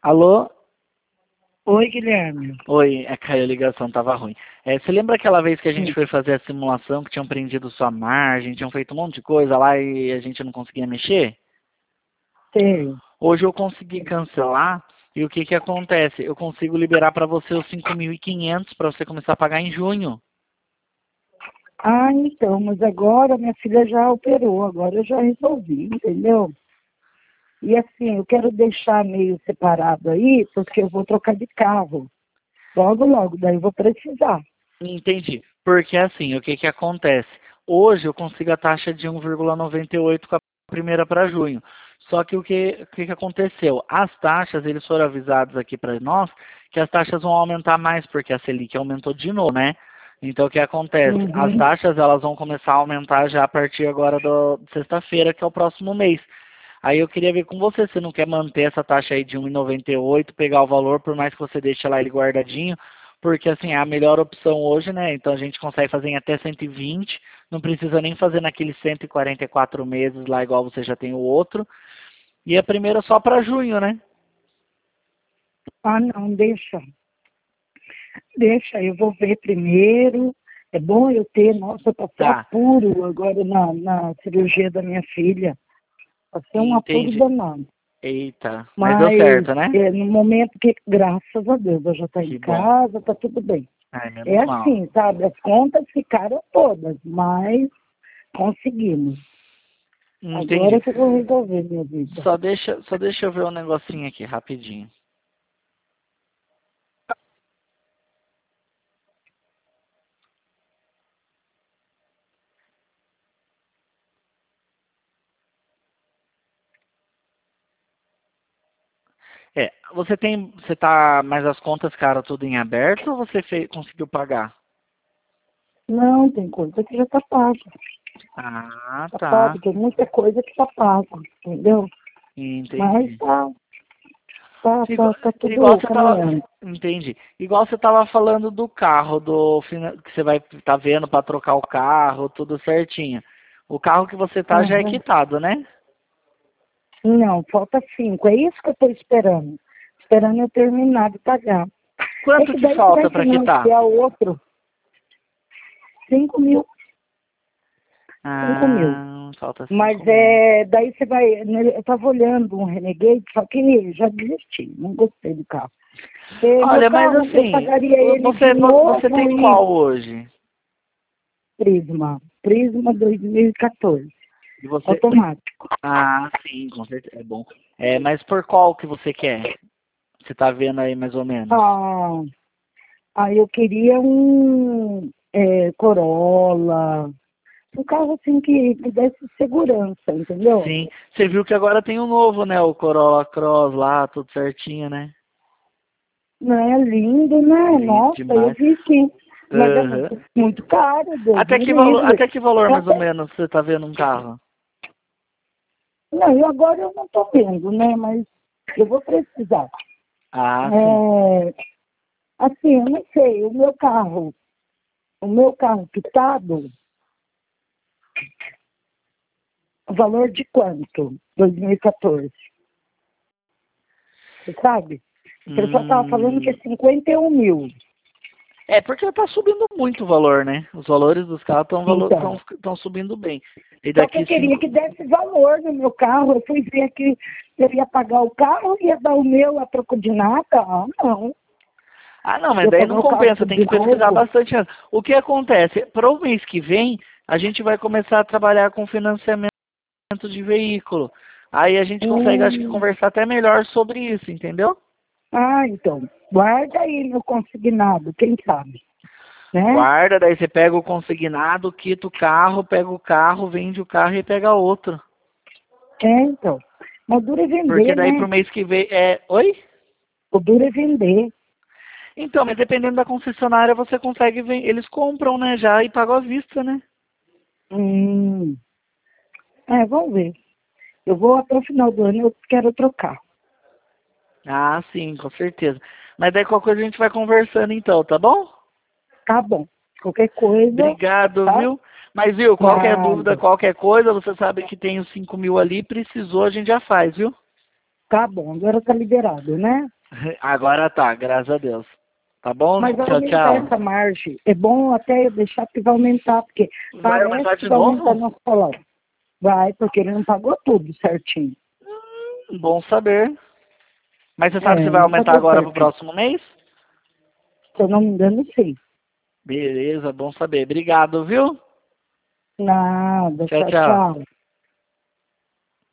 Alô? Oi, Guilherme. Oi, caiu a ligação, tava ruim. Você lembra aquela vez que a gente Sim. foi fazer a simulação, que tinham prendido sua margem, tinham feito um monte de coisa lá e a gente não conseguia mexer? Sei. Hoje eu consegui cancelar e o que que acontece? Eu consigo liberar para você os 5.500 para você começar a pagar em junho. Ah, então, mas agora minha filha já operou, agora eu já resolvi, entendeu? E assim, eu quero deixar meio separado aí, porque eu vou trocar de carro. Logo, logo, daí eu vou precisar. Entendi. Porque assim, o que que acontece? Hoje eu consigo a taxa de 1,98 com a primeira para junho. Só que o que aconteceu? As taxas, eles foram avisados aqui para nós que as taxas vão aumentar mais, porque a Selic aumentou de novo, né? Então o que acontece? As Uhum. taxas elas vão começar a aumentar já a partir agora de sexta-feira, que é o próximo mês. Aí eu queria ver com você, se não quer manter essa taxa aí de 1,98, pegar o valor, por mais que você deixe lá ele guardadinho, porque assim, é a melhor opção hoje, né? Então a gente consegue fazer em até 120, não precisa nem fazer naqueles 144 meses lá, igual você já tem o outro. E a primeira só para junho, né? Ah, não, deixa. Deixa, eu vou ver primeiro. É bom eu ter, nossa, eu passei Tá, apuro agora na cirurgia da minha filha. Passei um apuro entendi. danado. Eita, mas deu Mas certo, né? no momento que, graças a Deus, eu já estou em Que bom. casa, está tudo bem. Ai, É menos mal. assim, sabe? As contas ficaram todas, mas conseguimos. Agora Entendi. que eu vou resolver minha vida. Só deixa eu ver um negocinho aqui, rapidinho. Você tá, mas as contas ficaram tudo em aberto ou você conseguiu pagar? Não, tem coisa que já está paga. Ah, Está tá. paga, tem muita coisa que está paga, entendeu? Mas Entendi. Igual, tá igual tudo você tava, caminhando. entendi. Igual você tava falando do carro, que você vai estar vendo para trocar o carro, tudo certinho. O carro que você tá já é Uhum. quitado, né? Não, falta 5. É isso que eu estou esperando. Esperando eu terminar de pagar. É Quanto que que daí você vai falta para quitar? financiar o outro 5 mil. 5 mil. Falta Mas 5.000. daí você vai. Eu estava olhando um Renegade, só que já desisti, não gostei do carro. Meu Olha, mas carro, eu assim, pagaria ele de você novo tem e qual hoje? Prisma 2014, E você, automático. sim, com certeza, é bom. Mas por qual que você quer? Você tá vendo aí mais ou menos? Ah, aí eu queria um Corolla, um carro assim que me desse segurança, entendeu? Sim. Você viu que agora tem um novo, né? O Corolla Cross lá, tudo certinho, né? Não é lindo, né? Lindo Nossa, eu demais. vi sim. Mas é Aham. muito, muito caro, Deus Até me que valor, livre. até que valor Eu mais ou até- menos você tá vendo um carro? Não, e agora eu não estou vendo, né? Mas eu vou precisar. Ah, sim. É, assim, eu não sei, o meu carro quitado, o valor de quanto? 2014, você sabe? O pessoal estava falando que é Hum, 51 mil. porque tá subindo muito o valor, né? Os valores dos carros Então, estão subindo bem. E só que eu daqui queria cinco. que desse valor no meu carro. Eu fui ver que eu ia pagar o carro, ia dar o meu a troco de nada. Ah, não. Ah, não, mas Eu daí não pagar o carro compensa, tudo tem de que pesquisar novo. bastante antes. O que acontece? Para o mês que vem, a gente vai começar a trabalhar com financiamento de veículo. Aí a gente consegue, acho que, Hum. conversar até melhor sobre isso, entendeu? Ah, então. Guarda aí no consignado, quem sabe, né? Guarda, daí você pega o consignado, quita o carro, pega o carro, vende o carro e pega outro. Então. Mas o duro é Porque vender, daí né? pro mês que vem é. Oi? O duro é vender. Então, mas dependendo da concessionária, você consegue vender. Eles compram, né, já e pagam à vista, né? Hum. Vamos ver. Eu vou até o final do ano, eu quero trocar. Ah, sim, com certeza. Mas daí qualquer coisa a gente vai conversando então, tá bom? Tá bom. Qualquer coisa, Obrigado, tá? viu? Mas, viu, qualquer dúvida, Nada. qualquer coisa, você sabe que tem os 5.000 ali, precisou, a gente já faz, viu? Tá bom, agora tá liberado, né? Agora tá, graças a Deus. Tá bom? Mas vai Tchau, aumentar tchau. essa margem. É bom até eu deixar que vai aumentar, porque Vai parece aumentar que de vai aumentar novo? nosso salário. Vai, porque ele não pagou tudo certinho. Bom saber. Mas você sabe se É, vai não aumentar pagou agora pro certinho. próximo mês? Se eu não me engano, sim. Beleza, bom saber. Obrigado, viu? Nada, Tchau, tchau, tchau. tchau.